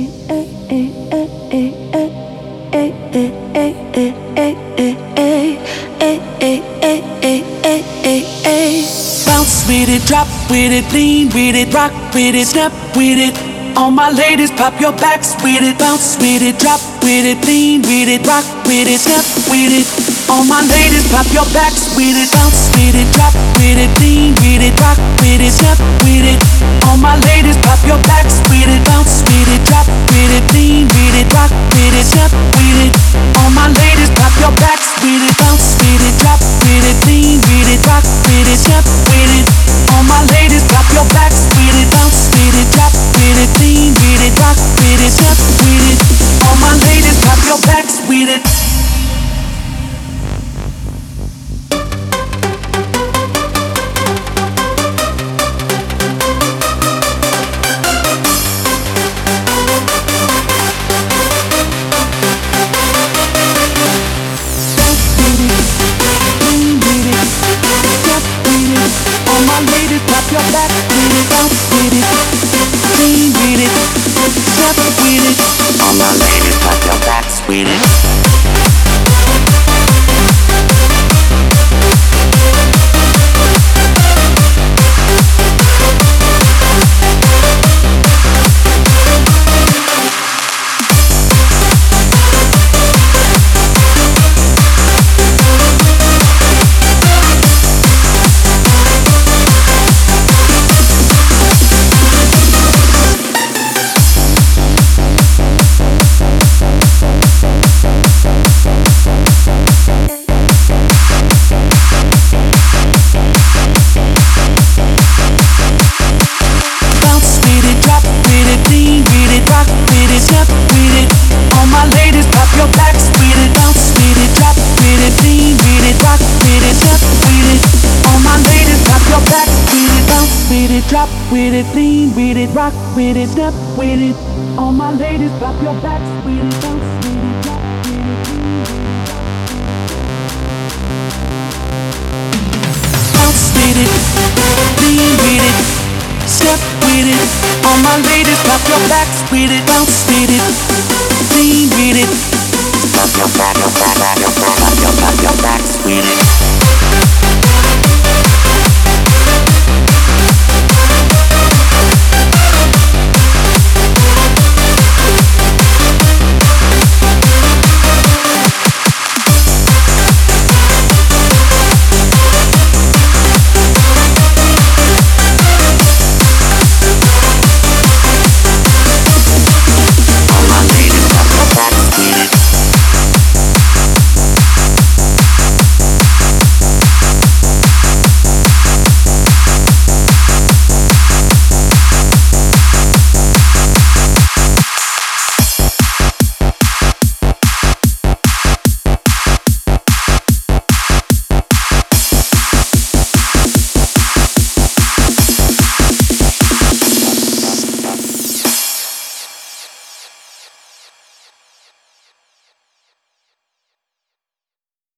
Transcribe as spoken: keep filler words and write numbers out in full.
Bounce with it, drop with it, lean with it, rock with it, snap with it. All my ladies, pop your backs with it. Bounce with it, drop with it, lean with it, rock with it, snap with it. All my ladies, pop your backs with it. Bounce with it, drop with it, lean with it, rock with it, snap with it. All my ladies, pop your backs with it. Bounce with it, drop with it, lean with it, rock with it, snap with it. All my ladies, pop your backs with it. Bounce with it, drop with it, lean with it, rock with it, snap with it. All my ladies, pop your backs with it. Bounce with it, drop with it, lean with it, rock with it, snap with it. All my ladies, pop your backs with it. Pop your back with it, bounce with it, lean with it, step with it. All my ladies, pop your backs with it. Drop with it, lean with it, rock with it, step with it. All my ladies, pop your backs with it, bounce with it, drop with it, bounce with it, lean with it, step with it. All my ladies, pop your backs with it, bounce with it, lean with it, pop your back, your back, your back, your back, your backs with it.